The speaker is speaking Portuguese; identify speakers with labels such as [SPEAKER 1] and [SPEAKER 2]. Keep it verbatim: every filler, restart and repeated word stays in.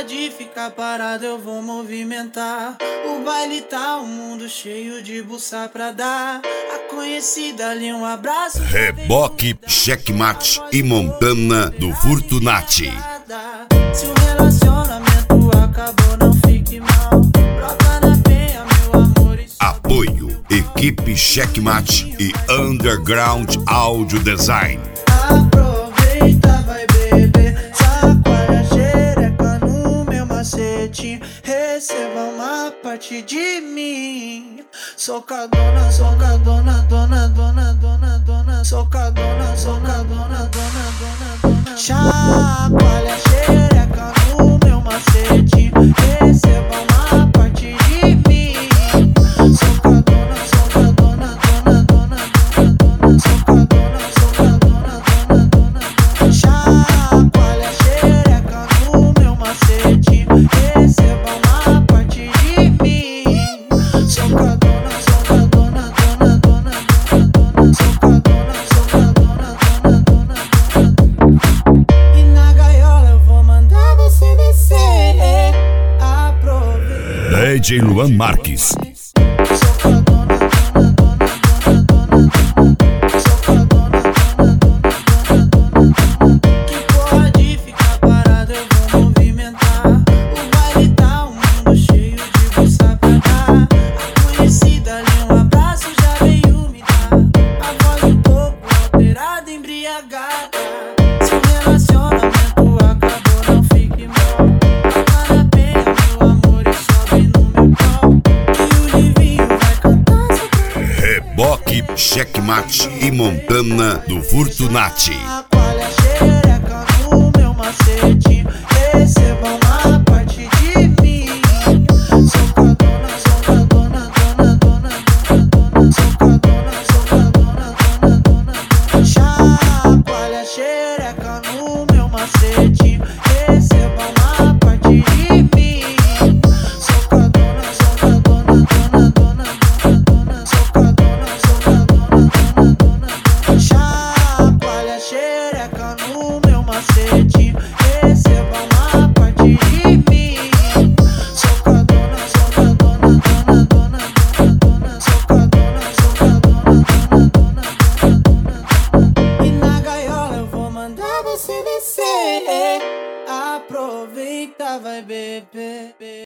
[SPEAKER 1] pode ficar parado, eu vou movimentar. O baile tá um mundo cheio de buça pra dar. A conhecida ali, um abraço.
[SPEAKER 2] Reboque, Checkmate e Montana do Fortunati.
[SPEAKER 1] Se o relacionamento acabou, não fique mal. Brota na penha, meu amor.
[SPEAKER 2] Apoio, equipe Checkmate e Underground Audio Design.
[SPEAKER 1] Aproveita, vai beber, chacoalha a xereca no meu macetinho. Receba uma parte de mim. Socadona, socadona, dona, dona, dona, dona. Socadona, socadona, dona, dona, dona. Chacoalha a xereca no meu macetinho. Receba uma parte de mim. Socadona, socadona, dona, dona, dona, dona. Socadona, socadona, dona, dona, dona. Chacoalha a xereca no meu macetinho. Receba uma parte de mim. Socadona, socadona, dona, dona, dona, dona. Socadona, socadona, dona, dona, dona. E na gaiola eu vou mandar você descer. Aproveita.
[SPEAKER 2] D J Luan Marques.
[SPEAKER 1] Socadona, dona, dona, dona, dona, dona. Socadona, dona, dona, dona, dona, dona. Que pode ficar parado, eu vou movimentar. O baile tá um mundo cheio de buça pra dar. A conhecida ali, um abraço já veio me dar. A voz um pouco alterada, embriagada. Se o relacionamento acabou, não fique mal. Toca na penha, meu amor, e sobe no meu pau. E o livinho vai cantar essa canção.
[SPEAKER 2] Reboque, Checkmate e Montana do Fortunati.
[SPEAKER 1] Chacoalha a xereca no meu macete.